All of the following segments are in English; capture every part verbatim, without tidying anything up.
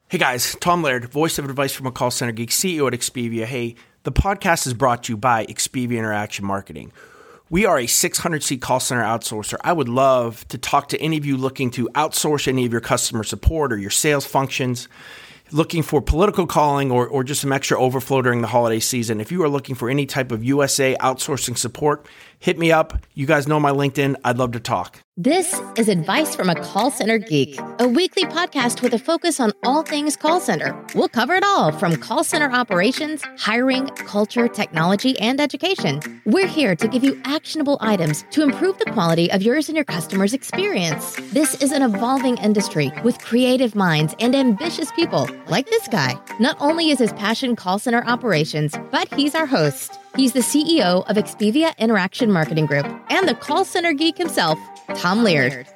Hey guys, Tom Laird, voice of advice from a call center geek, C E O at Expedia. Hey, the podcast is brought to you by Expedia Interaction Marketing. We are a six hundred seat call center outsourcer. I would love to talk to any of you looking to outsource any of your customer support or your sales functions, looking for political calling or, or just some extra overflow during the holiday season. If you are looking for any type of U S A outsourcing support, hit me up. You guys know my LinkedIn. I'd love to talk. This is Advice from a Call Center Geek, a weekly podcast with a focus on all things call center. We'll cover it all from call center operations, hiring, culture, technology, and education. We're here to give you actionable items to improve the quality of yours and your customers' experience. This is an evolving industry with creative minds and ambitious people like this guy. Not only is his passion call center operations, but he's our host. He's the C E O of Expedia Interaction Marketing Group and the call center geek himself, Tom Laird.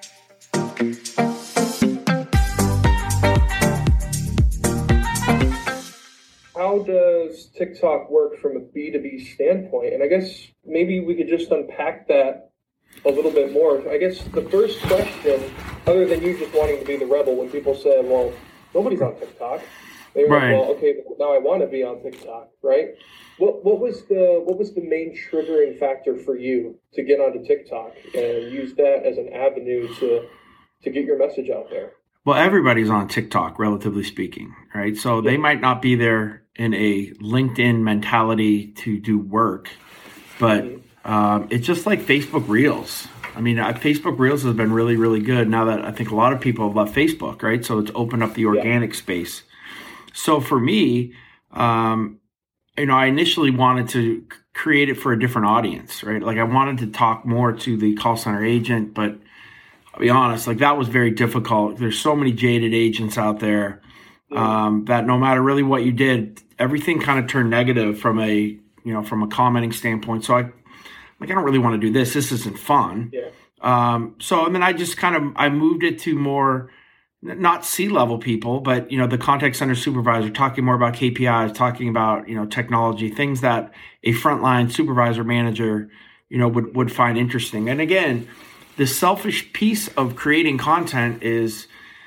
How does TikTok work from a B two B standpoint? And I guess maybe we could just unpack that a little bit more. I guess the first question, other than you just wanting to be the rebel, when people say, well, nobody's on TikTok. They're right. like, well, okay, now I want to be on TikTok, right? What what was the what was the main triggering factor for you to get onto TikTok and use that as an avenue to to get your message out there? Well, everybody's on TikTok, relatively speaking, right? So they might not be there in a LinkedIn mentality to do work, but mm-hmm. um, it's just like Facebook Reels. I mean, uh, Facebook Reels has been really, really good now that I think a lot of people have left Facebook, right? So it's opened up the organic yeah. space. So for me, um, you know, I initially wanted to create it for a different audience, right? Like I wanted to talk more to the call center agent, but I'll be honest, like that was very difficult. There's so many jaded agents out there um, that no matter really what you did, everything kind of turned negative from a, you know, from a commenting standpoint. So I, like, I don't really want to do this. This isn't fun. Yeah. Um, so, and then I just kind of, I moved it to more, not C-level people, but, you know, the contact center supervisor, talking more about K P Is, talking about, you know, technology, things that a frontline supervisor manager, you know, would, would find interesting. And again, the selfish piece of creating content is,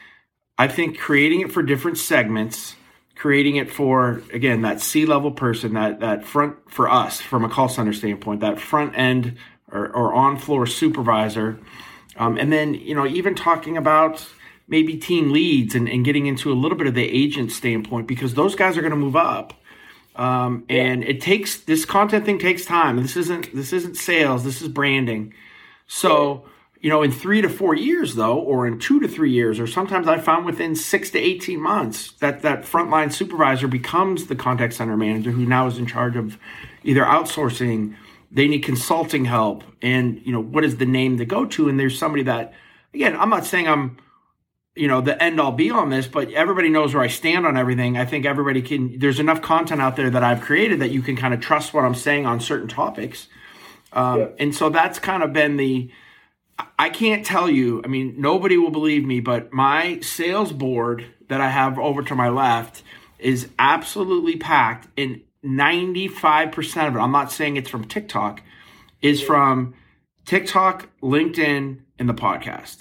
I think, creating it for different segments, creating it for, again, that C-level person, that, that front, for us, from a call center standpoint, that front end or, or on-floor supervisor. Um, and then, you know, even talking about maybe team leads and, and getting into a little bit of the agent standpoint, because those guys are going to move up. Um, and it takes, this content thing takes time. This isn't, this isn't sales. This is branding. So, you know, in three to four years though, or in two to three years, or sometimes I found within six to eighteen months that that frontline supervisor becomes the contact center manager who now is in charge of either outsourcing, they need consulting help. And, you know, what is the name to go to? And there's somebody that, again, I'm not saying I'm, you know, the end all be on this, but everybody knows where I stand on everything. I think everybody can, there's enough content out there that I've created that you can kind of trust what I'm saying on certain topics. Um, yeah. And so that's kind of been the, I can't tell you, I mean, nobody will believe me, but my sales board that I have over to my left is absolutely packed, and ninety-five percent of it, I'm not saying it's from TikTok, is from TikTok, LinkedIn, and the podcast.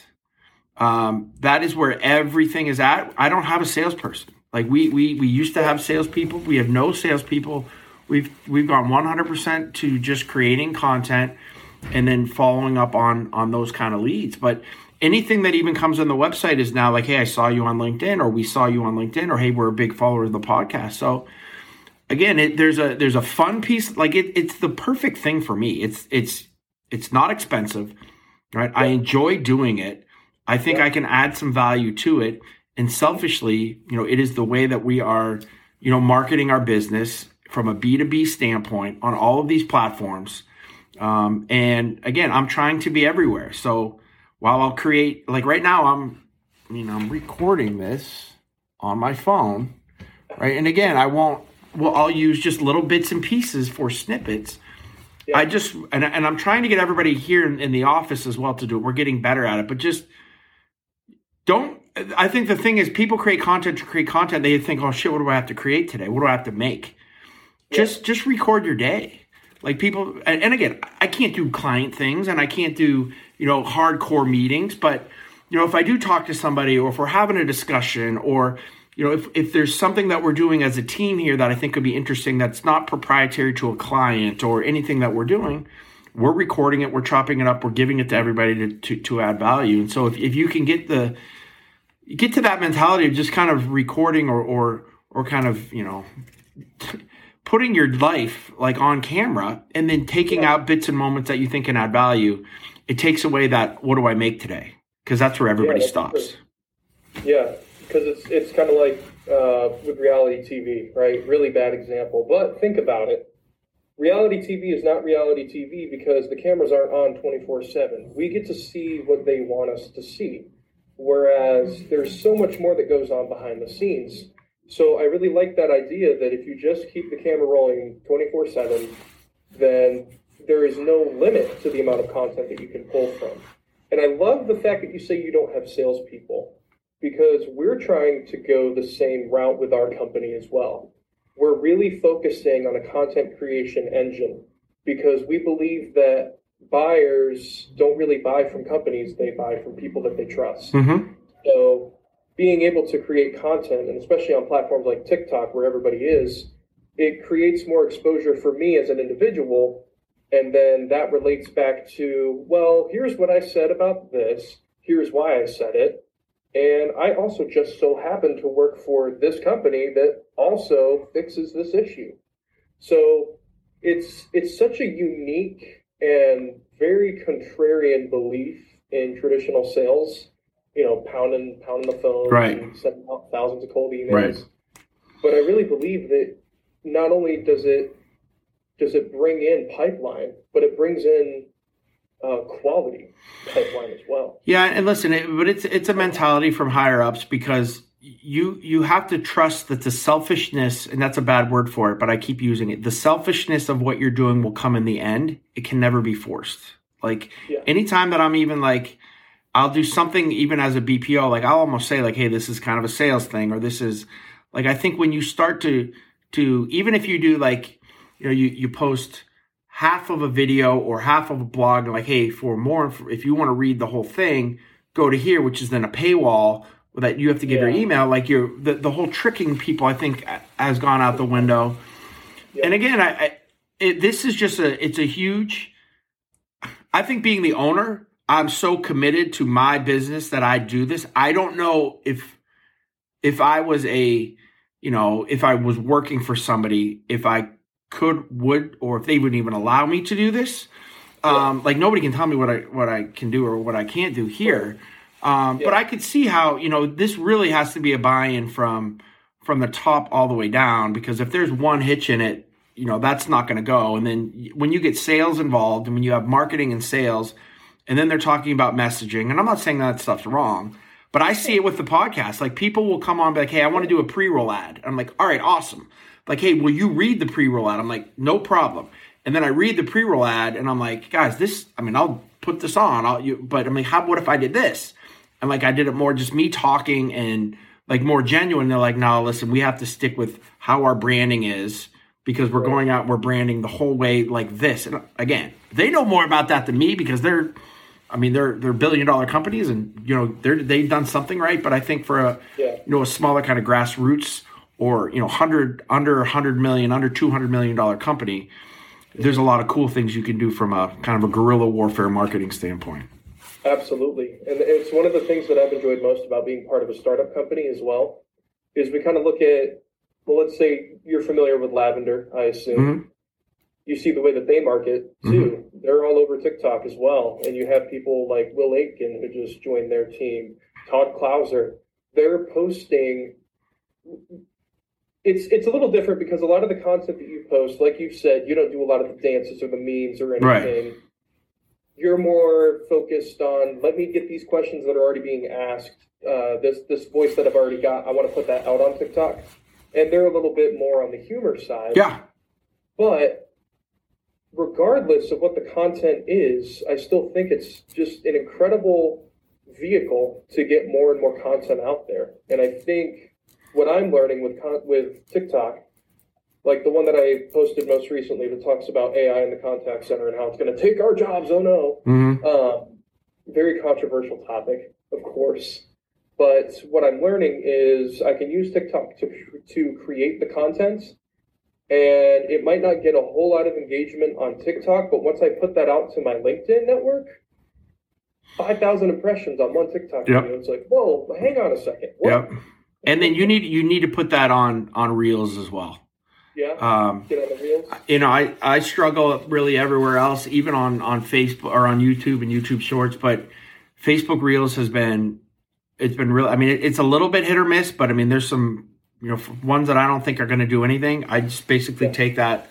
Um, that is where everything is at. I don't have a salesperson. Like we we we used to have salespeople. We have no salespeople. We've we've gone one hundred percent to just creating content and then following up on on those kind of leads. But anything that even comes on the website is now like, hey, I saw you on LinkedIn, or we saw you on LinkedIn, or hey, we're a big follower of the podcast. So again, it, there's a there's a fun piece. Like it, it's the perfect thing for me. It's it's it's not expensive, right? Yeah. I enjoy doing it. I think yeah. I can add some value to it. And selfishly, you know, it is the way that we are, you know, marketing our business from a B two B standpoint on all of these platforms. Um, and again, I'm trying to be everywhere. So while I'll create, like right now, I'm, I mean, I'm recording this on my phone, right? And again, I won't, well, I'll use just little bits and pieces for snippets. Yeah. I just, and, and I'm trying to get everybody here in, in the office as well to do it. We're getting better at it, but just don't, I think the thing is people create content to create content. They think, oh shit, what do I have to create today? What do I have to make? Yeah. Just, just record your day. Like people, and, and again, I can't do client things and I can't do, you know, hardcore meetings, but you know, if I do talk to somebody, or if we're having a discussion, or you know, if, if there's something that we're doing as a team here that I think could be interesting, that's not proprietary to a client or anything that we're doing, we're recording it, we're chopping it up, we're giving it to everybody to, to, to add value. And so if, if you can get the, get to that mentality of just kind of recording or, or, or kind of, you know, putting your life like on camera and then taking yeah. out bits and moments that you think can add value, it takes away that, what do I make today? Because that's where everybody yeah, stops. True. Yeah, because it's, it's kind of like uh, with reality T V, right? Really bad example. But think about it. Reality T V is not reality T V because the cameras aren't on twenty-four seven. We get to see what they want us to see. Whereas there's so much more that goes on behind the scenes. So I really like that idea that if you just keep the camera rolling twenty-four seven, then there is no limit to the amount of content that you can pull from. And I love the fact that you say you don't have salespeople, because we're trying to go the same route with our company as well. We're really focusing on a content creation engine because we believe that buyers don't really buy from companies, they buy from people that they trust. Mm-hmm. So being able to create content, and especially on platforms like TikTok where everybody is, it creates more exposure for me as an individual. And then that relates back to, well, here's what I said about this. Here's why I said it. And I also just so happen to work for this company that also fixes this issue. So it's it's such a unique and very contrarian belief in traditional sales, you know, pounding pounding the phone, right, and sending out thousands of cold emails. Right. But I really believe that not only does it does it bring in pipeline, but it brings in uh, quality pipeline as well. Yeah, and listen, it, but it's it's a mentality from higher ups, because you you have to trust that the selfishness, and that's a bad word for it, but I keep using it, the selfishness of what you're doing will come in the end. It can never be forced. Like yeah. anytime that I'm even like, I'll do something even as a B P O, like I'll almost say like, hey, this is kind of a sales thing, or this is like, I think when you start to, to even if you do like, you know, you, you post half of a video or half of a blog, and like, hey, for more, if you want to read the whole thing, go to here, which is then a paywall that you have to give yeah. your email. Like you're, the, the whole tricking people, I think, has gone out the window. Yeah. And again, I, I it, this is just a, it's a huge, I think being the owner, I'm so committed to my business that I do this. I don't know if, if I was a, you know, if I was working for somebody, if I could, would, or if they would even allow me to do this. Um, yeah. Like nobody can tell me what I, what I can do or what I can't do here. Um, yeah. But I could see how, you know, this really has to be a buy-in from, from the top all the way down, because if there's one hitch in it, you know, that's not going to go. And then when you get sales involved, and when you have marketing and sales, and then they're talking about messaging, and I'm not saying that stuff's wrong, but I see it with the podcast. Like people will come on and be like, hey, I want to do a pre-roll ad. And I'm like, all right, awesome. Like, hey, will you read the pre-roll ad? I'm like, no problem. And then I read the pre-roll ad and I'm like, guys, this, I mean, I'll put this on, I'll, you, but I mean, how, what if I did this? And like, I did it more just me talking and like more genuine. They're like, no, listen, we have to stick with how our branding is, because we're going out, we're branding the whole way like this. And again, they know more about that than me, because they're, I mean, they're they're billion dollar companies, and you know they're they've done something right. But I think for a yeah. you know a smaller kind of grassroots, or you know hundred under a hundred million, under two hundred million dollar company, there's a lot of cool things you can do from a kind of a guerrilla warfare marketing standpoint. Absolutely, and it's one of the things that I've enjoyed most about being part of a startup company as well, is we kind of look at, well, let's say you're familiar with Lavender, I assume. Mm-hmm. You see the way that they market too. Mm-hmm. They're all over TikTok as well. And you have people like Will Aitken, who just joined their team, Todd Clouser. They're posting. It's it's a little different because a lot of the content that you post, like you said, you don't do a lot of the dances or the memes or anything. Right. You're more focused on, let me get these questions that are already being asked. Uh, this this voice that I've already got, I want to put that out on TikTok. And they're a little bit more on the humor side. Yeah. But regardless of what the content is, I still think it's just an incredible vehicle to get more and more content out there. And I think what I'm learning with with TikTok, like the one that I posted most recently that talks about A I in the contact center and how it's going to take our jobs, oh no. Mm-hmm. Um, very controversial topic, of course. But what I'm learning is I can use TikTok to to create the content, and it might not get a whole lot of engagement on TikTok, but once I put that out to my LinkedIn network, five thousand impressions on one TikTok yep. video. It's like, whoa, hang on a second. What? Yep. And then you need you need to put that on on Reels as well. Yeah. Um, Get on the Reels. You know, I, I struggle really everywhere else, even on, on Facebook or on YouTube and YouTube Shorts, but Facebook Reels has been, it's been real. I mean, it, it's a little bit hit or miss, but I mean, there's some, you know, ones that I don't think are going to do anything. I just basically yeah. take that.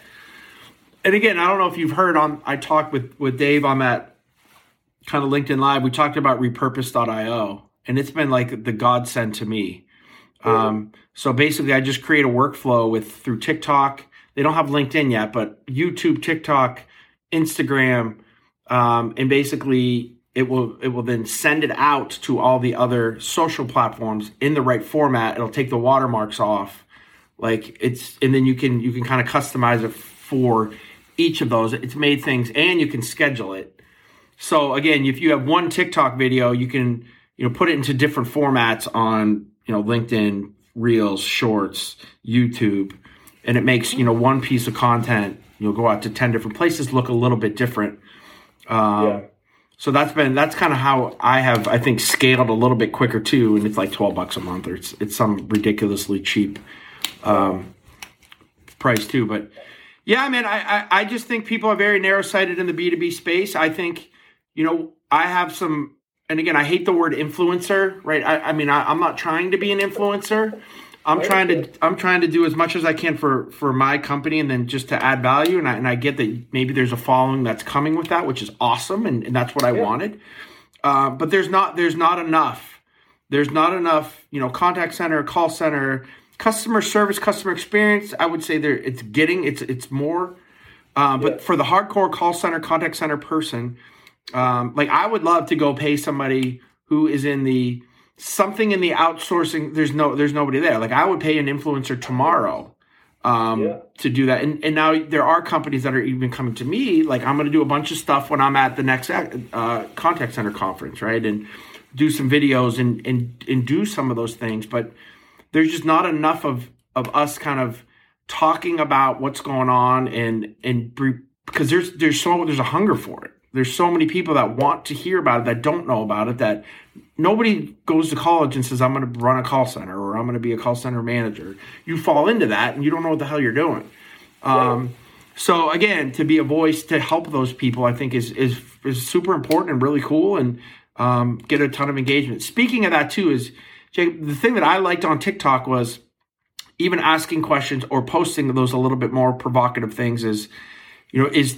And again, I don't know if you've heard on, I talked with, with Dave on that kind of LinkedIn Live. We talked about repurpose dot io, and it's been like the godsend to me. Um, so basically I just create a workflow with through TikTok. They don't have LinkedIn yet, but YouTube, TikTok, Instagram, um, and basically it will, it will then send it out to all the other social platforms in the right format. It'll take the watermarks off. Like it's, and then you can, you can kind of customize it for each of those. It's made things, and you can schedule it. So again, if you have one TikTok video, you can, you know, put it into different formats on, you know, LinkedIn, Reels, Shorts, YouTube, and it makes, you know, one piece of content, you'll go out to ten different places, look a little bit different. Um, yeah. So that's been, that's kind of how I have, I think, scaled a little bit quicker too. And it's like twelve bucks a month, or it's, it's some ridiculously cheap um, price too. But yeah, man, I, I, I just think people are very narrow-sighted in the B two B space. I think, you know, I have some, and again, I hate the word influencer, right? I, I mean, I, I'm not trying to be an influencer. I'm trying to I'm trying to do as much as I can for, for my company, and then just to add value. And I and I get that maybe there's a following that's coming with that, which is awesome, and, and that's what I yeah. wanted. Uh, but there's not there's not enough. There's not enough, you know, contact center, call center, customer service, customer experience. I would say there it's getting it's it's more. Uh, but yeah. for the hardcore call center, contact center person. Um, like I would love to go pay somebody who is in the something in the outsourcing. There's no, there's nobody there. Like I would pay an influencer tomorrow um, yeah. to do that. And and now there are companies that are even coming to me. Like I'm going to do a bunch of stuff when I'm at the next uh, contact center conference, right? And do some videos and and and do some of those things. But there's just not enough of of us kind of talking about what's going on, and and because there's there's so there's a hunger for it. There's so many people that want to hear about it that don't know about it, that nobody goes to college and says, I'm going to run a call center, or I'm going to be a call center manager. You fall into that and you don't know what the hell you're doing. Um, yeah. So again, to be a voice to help those people, I think is, is, is super important and really cool, and um, get a ton of engagement. Speaking of that too, is Jake, the thing that I liked on TikTok was even asking questions or posting those a little bit more provocative things is, you know, is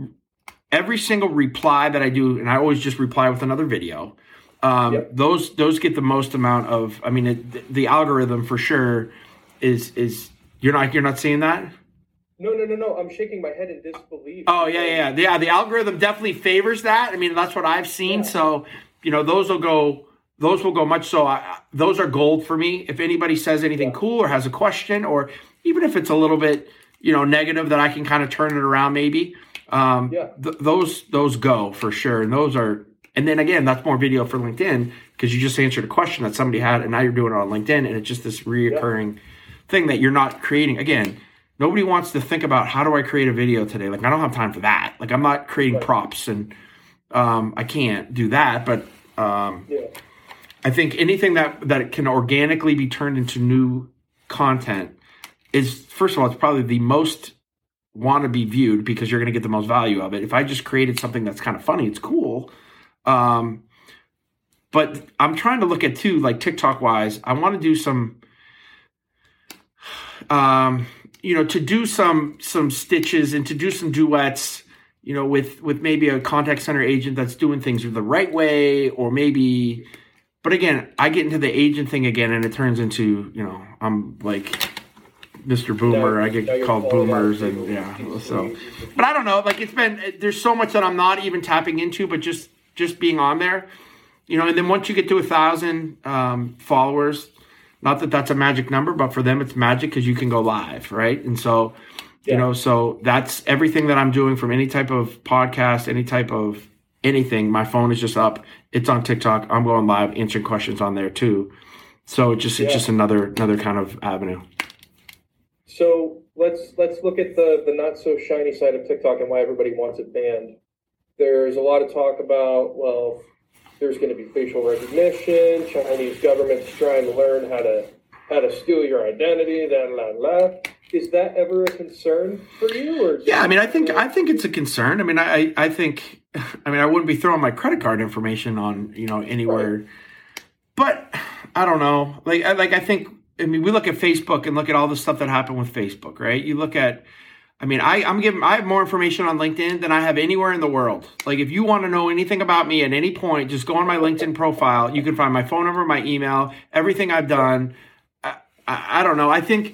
every single reply that I do, and I always just reply with another video. Um, yep. Those those get the most amount of. I mean, it, the algorithm for sure is is you're not you're not seeing that. No, no, no, no. I'm shaking my head in disbelief. Oh yeah, yeah, yeah. The algorithm definitely favors that. I mean, that's what I've seen. Yeah. So you know, those will go. Those will go much so. I, those are gold for me. If anybody says anything yeah. cool or has a question, or even if it's a little bit, you know, negative, that I can kind of turn it around maybe. Um, yeah. th- those, those go for sure. And those are, and then again, that's more video for LinkedIn, because you just answered a question that somebody had, and now you're doing it on LinkedIn, and it's just this reoccurring yeah. thing that you're not creating. Again, nobody wants to think about, how do I create a video today? Like, I don't have time for that. Like, I'm not creating right. props, and, um, I can't do that, but, um, yeah. I think anything that, that can organically be turned into new content is, first of all, it's probably the most want to be viewed, because you're going to get the most value of it. If I just created something that's kind of funny, it's cool. Um, but I'm trying to look at too, like TikTok wise, I want to do some, um, you know, to do some, some stitches and to do some duets, you know, with, with maybe a contact center agent that's doing things the right way, or maybe, but again, I get into the agent thing again, and it turns into, you know, I'm like Mister Boomer. I get called boomers, and yeah. So, but I don't know. Like, it's been, there's so much that I'm not even tapping into, but just just being on there, you know. And then once you get to a thousand um, followers, not that that's a magic number, but for them it's magic, because you can go live, right? And so, yeah. you know, so that's everything that I'm doing, from any type of podcast, any type of anything, my phone is just up. It's on TikTok. I'm going live, answering questions on there too. So it just, yeah. it's just another, another kind of avenue. So let's, let's look at the, the not so shiny side of TikTok and why everybody wants it banned. There's a lot of talk about, well, there's going to be facial recognition. Chinese government's trying to learn how to, how to steal your identity, da, la, la. Is that ever a concern for you? Or yeah, I mean, I think I think it's a concern. I mean, I I think, I mean, I wouldn't be throwing my credit card information on, you know, anywhere. Right. But I don't know. Like, I, like I think, I mean, we look at Facebook and look at all the stuff that happened with Facebook, right? You look at, I mean, I, I'm giving, I have more information on LinkedIn than I have anywhere in the world. Like, if you want to know anything about me at any point, just go on my LinkedIn profile. You can find my phone number, my email, everything I've done. I, I, I don't know. I think.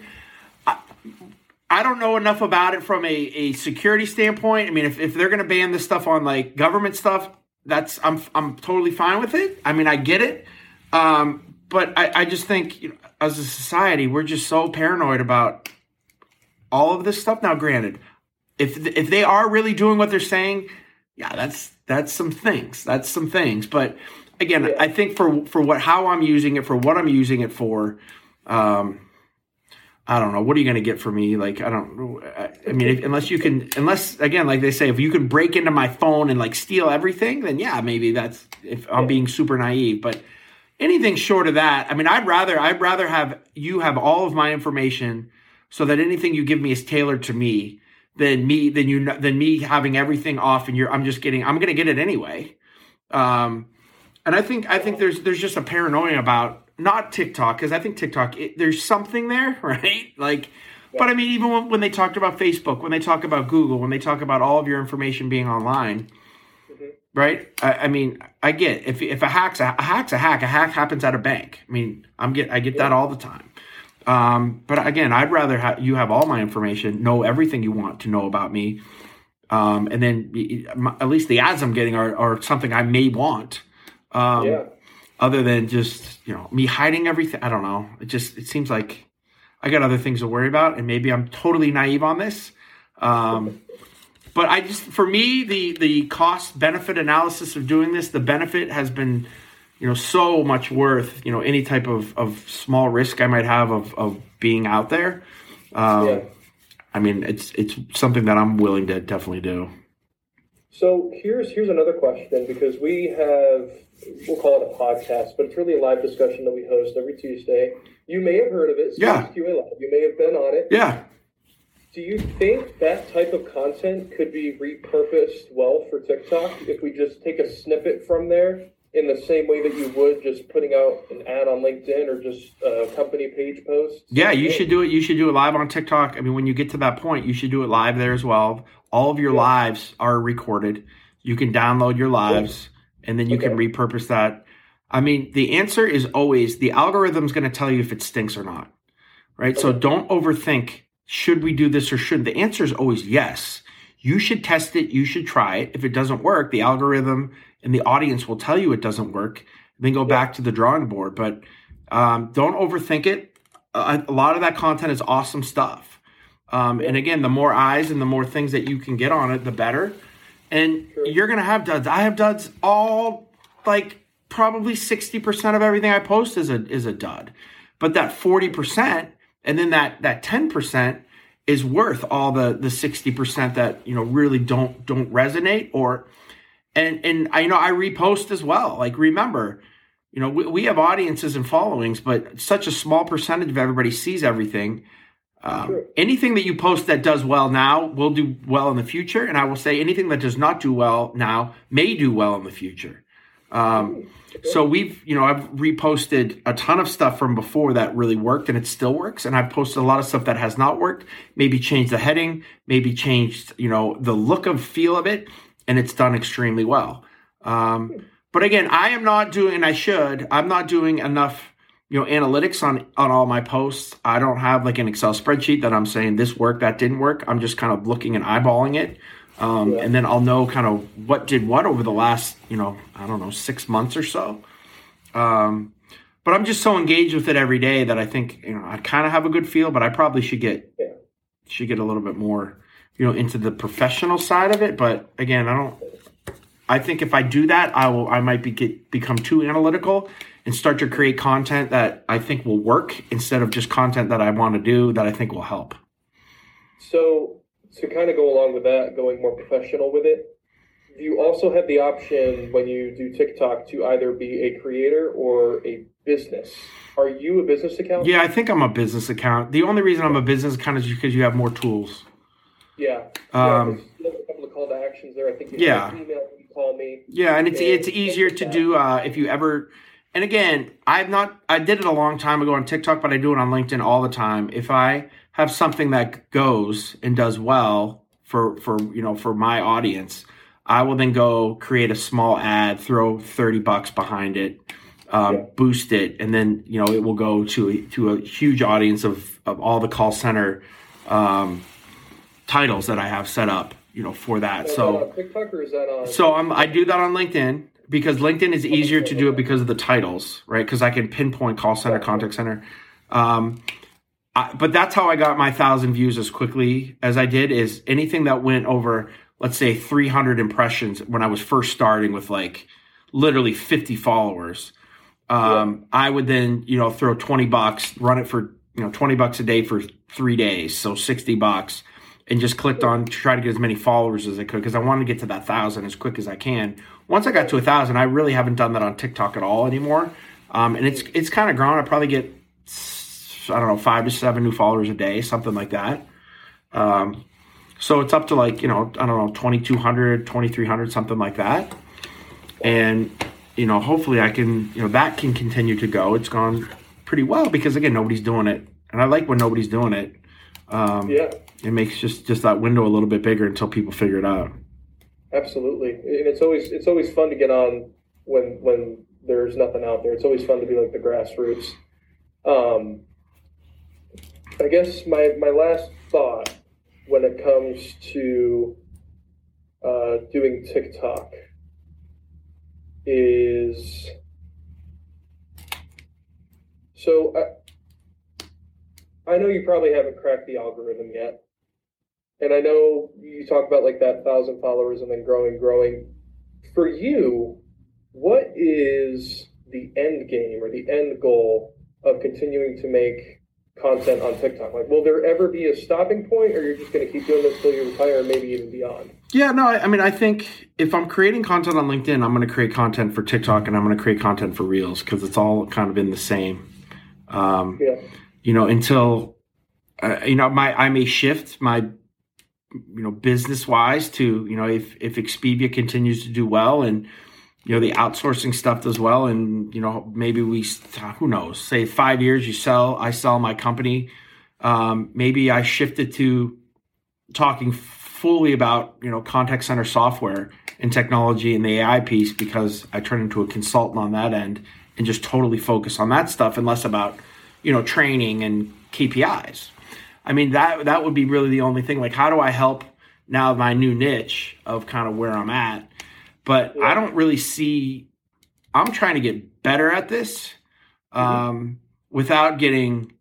I don't know enough about it from a, a security standpoint. I mean, if, if they're going to ban this stuff on like government stuff, that's I'm I'm totally fine with it. I mean, I get it, um, but I, I just think, you know, as a society, we're just so paranoid about all of this stuff. Now, granted, if if they are really doing what they're saying, yeah, that's that's some things. That's some things. But again, yeah. I think for for what how I'm using it, for what I'm using it for. Um, I don't know. What are you going to get for me? Like, I don't know. I mean, if, unless you can, unless, again, like they say, if you can break into my phone and like steal everything, then yeah, maybe that's, if I'm being super naive. But anything short of that, I mean, I'd rather, I'd rather have you have all of my information so that anything you give me is tailored to me than me, than you, than me having everything off and you're, I'm just getting, I'm going to get it anyway. Um, and I think, I think there's, there's just a paranoia about, not TikTok, because I think TikTok, it, there's something there, right? Like, yeah. But I mean, even when, when they talked about Facebook, when they talk about Google, when they talk about all of your information being online, mm-hmm. right? I, I mean, I get if if a hack's a, a hack's a hack, a hack happens at a bank. I mean, I'm get I get yeah. that all the time. Um, but again, I'd rather have you have all my information, know everything you want to know about me, um, and then at least the ads I'm getting are, are something I may want. Um, yeah. Other than just, you know, me hiding everything. I don't know. It just, it seems like I got other things to worry about. And maybe I'm totally naive on this. Um, but I just, for me, the, the cost benefit analysis of doing this, the benefit has been, you know, so much worth, you know, any type of, of small risk I might have of, of being out there. Um, yeah. I mean, it's, it's something that I'm willing to definitely do. So here's, here's another question, because we have, we'll call it a podcast, but it's really a live discussion that we host every Tuesday. You may have heard of it. Yeah. Q A Live. You may have been on it. Yeah. Do you think that type of content could be repurposed well for TikTok if we just take a snippet from there in the same way that you would just putting out an ad on LinkedIn or just a company page post? Yeah, you should do it. You should do it live on TikTok. I mean, when you get to that point, you should do it live there as well. All of your yeah. lives are recorded. You can download your lives. Yeah. And then you okay. can repurpose that. I mean, the answer is always, the algorithm's going to tell you if it stinks or not, right? Okay. So don't overthink, should we do this or shouldn't? The answer is always yes. You should test it. You should try it. If it doesn't work, the algorithm and the audience will tell you it doesn't work. Then go yeah. back to the drawing board. But um, don't overthink it. A, a lot of that content is awesome stuff. Um, yeah. And again, the more eyes and the more things that you can get on it, the better. And sure. you're going to have duds. I have duds all, like, probably sixty percent of everything I post is a is a dud. But that forty percent and then that that ten percent is worth all the the sixty percent that, you know, really don't don't resonate. Or and and I you know I repost as well. Like, remember, you know, we, we have audiences and followings, but such a small percentage of everybody sees everything. Um, sure. Anything that you post that does well now will do well in the future. And I will say anything that does not do well now may do well in the future. Um, so we've, you know, I've reposted a ton of stuff from before that really worked and it still works. And I've posted a lot of stuff that has not worked, maybe changed the heading, maybe changed, you know, the look of feel of it. And it's done extremely well. Um, but again, I am not doing, and I should, I'm not doing enough, you know, analytics on, on all my posts. I don't have like an Excel spreadsheet that I'm saying this worked, that didn't work. I'm just kind of looking and eyeballing it. Um, yeah. And then I'll know kind of what did what over the last, you know, I don't know, six months or so. Um, but I'm just so engaged with it every day that I think, you know, I kind of have a good feel, but I probably should get, yeah. should get a little bit more, you know, into the professional side of it. But again, I don't, I think if I do that, I will, I might be get, become too analytical and start to create content that I think will work instead of just content that I want to do that I think will help. So to kind of go along with that, going more professional with it, you also have the option when you do TikTok to either be a creator or a business. Are you a business account? Yeah, I think I'm a business account. The only reason I'm a business account is because you have more tools. Yeah. Um, yeah, there's a couple of call to actions there. I think you yeah. have email, you call me. Yeah, and it's and it's easier to do uh, if you ever. And again, I've not. I did it a long time ago on TikTok, but I do it on LinkedIn all the time. If I have something that goes and does well for for you know for my audience, I will then go create a small ad, throw thirty bucks behind it, um, yeah. boost it, and then you know it will go to a, to a huge audience of of all the call center um, titles that I have set up, you know, for that. So, so is that on TikTok or is that on? So I'm I do that on LinkedIn because LinkedIn is easier to do it because of the titles, right? Because I can pinpoint call center, contact center. Um, I, but that's how I got my thousand views as quickly as I did. Is anything that went over, let's say, three hundred impressions when I was first starting with like literally fifty followers. Um, yeah. I would then, you know, throw twenty bucks, run it for, you know, twenty bucks a day for three days. So sixty bucks, and just clicked on to try to get as many followers as I could because I wanted to get to that thousand as quick as I can. Once I got to a thousand, I really haven't done that on TikTok at all anymore. Um, and it's, it's kind of grown. I probably get, I don't know, five to seven new followers a day, something like that. Um, So it's up to like, you know, I don't know, twenty-two hundred, twenty-three hundred, something like that. And, you know, hopefully I can, you know, that can continue to go. It's gone pretty well because, again, nobody's doing it. And I like when nobody's doing it. Um, yeah. It makes just, just that window a little bit bigger until people figure it out. Absolutely. And it's always it's always fun to get on when when there's nothing out there. It's always fun to be like the grassroots. Um, I guess my, my last thought when it comes to uh, doing TikTok is, so I, I know you probably haven't cracked the algorithm yet. And I know you talk about like that thousand followers and then growing, growing. For you, what is the end game or the end goal of continuing to make content on TikTok? Like, will there ever be a stopping point, or you're just going to keep doing this till you retire, or maybe even beyond? Yeah, no, I, I mean, I think if I'm creating content on LinkedIn, I'm going to create content for TikTok, and I'm going to create content for Reels because it's all kind of in the same. Um, yeah. You know, until uh, you know, my I may shift my, you know, business wise to, you know, if if Expedia continues to do well and, you know, the outsourcing stuff does well, and, you know, maybe we, who knows, say five years you sell, I sell my company. Um, maybe I shifted to talking fully about, you know, contact center software and technology and the A I piece because I turn into a consultant on that end and just totally focus on that stuff and less about, you know, training and K P Is. I mean, that that would be really the only thing. Like, how do I help now my new niche of kind of where I'm at? But yeah. I don't really see, I'm trying to get better at this um, mm-hmm. without getting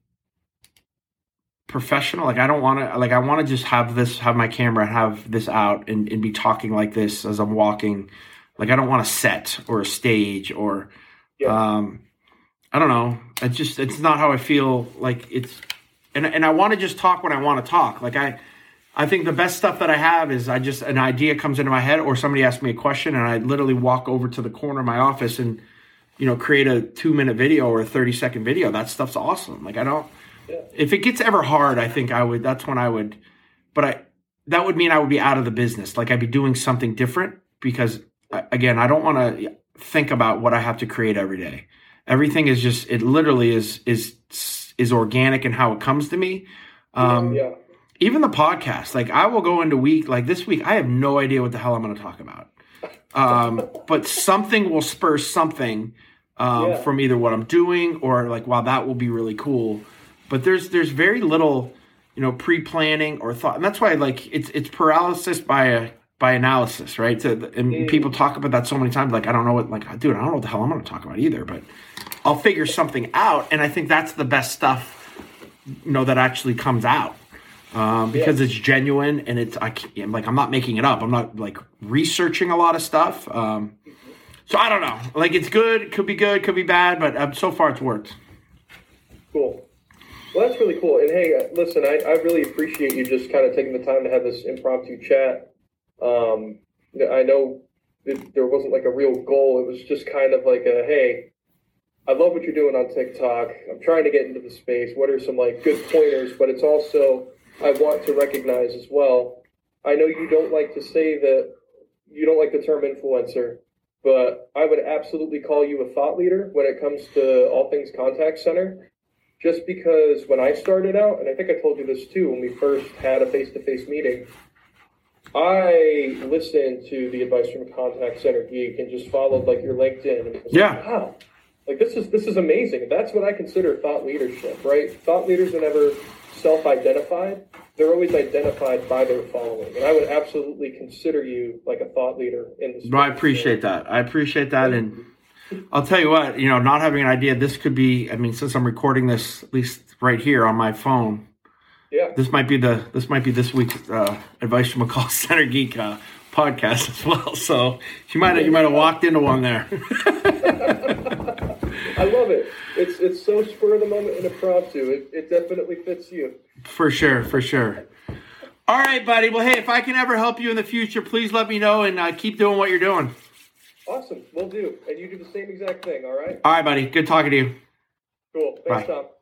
professional. Like, I don't want to, like, I want to just have this, have my camera, have this out and, and be talking like this as I'm walking. Like, I don't want a set or a stage or, yeah. um, I don't know. It's just, it's not how I feel like it's, and, and I want to just talk when I want to talk. Like, I, I think the best stuff that I have is I just, an idea comes into my head or somebody asks me a question and I literally walk over to the corner of my office and, you know, create a two minute video or a thirty second video. That stuff's awesome. Like, I don't, yeah. if it gets ever hard, I think I would, that's when I would, but I, that would mean I would be out of the business. Like, I'd be doing something different because, again, I don't want to think about what I have to create every day. Everything is just, it literally is, is, is organic in how it comes to me. Um, yeah. Even the podcast, like, I will go into week, like this week, I have no idea what the hell I'm going to talk about. Um, but something will spur something um, yeah. from either what I'm doing or like, wow, that will be really cool. But there's there's very little, you know, pre-planning or thought. And that's why, like, it's it's paralysis by a, by analysis, right? So, and mm. people talk about that so many times. Like, I don't know what, like, dude, I don't know what the hell I'm going to talk about either, but I'll figure something out. And I think that's the best stuff, you know, that actually comes out. um, because Yeah. it's genuine and it's I can't, I'm like I'm not making it up. I'm not like researching a lot of stuff. Um, so I don't know. Like it's good, could be good, could be bad, but um, so far it's worked. Cool. Well, that's really cool. And hey, listen, I, I really appreciate you just kind of taking the time to have this impromptu chat. Um, I know that there wasn't like a real goal. It was just kind of like a, hey, I love what you're doing on TikTok. I'm trying to get into the space. What are some like good pointers? But it's also, I want to recognize as well. I know you don't like to say that, you don't like the term influencer, but I would absolutely call you a thought leader when it comes to all things contact center. Just because when I started out, and I think I told you this too, when we first had a face-to-face meeting, I listened to the advice from a contact center geek and just followed like your LinkedIn. And was Yeah. like, wow, like this is this is amazing. That's what I consider thought leadership, right? Thought leaders are never self-identified. They're always identified by their following. And I would absolutely consider you like a thought leader in this. Well, I appreciate that. I appreciate that. And I'll tell you what, you know, not having an idea, this could be, I mean, since I'm recording this, at least right here on my phone, Yeah. this might be the, this might be this week's uh, Advice from a Call Center Geek uh, podcast as well. So you might have, you might have walked into one there. I love it. It's it's so spur of the moment and impromptu. It it definitely fits you. For sure, for sure. All right, buddy. Well, hey, if I can ever help you in the future, please let me know and uh, keep doing what you're doing. Awesome. We'll do. And you do the same exact thing, all right? All right, buddy. Good talking to you. Cool. Thanks, Bye. Tom.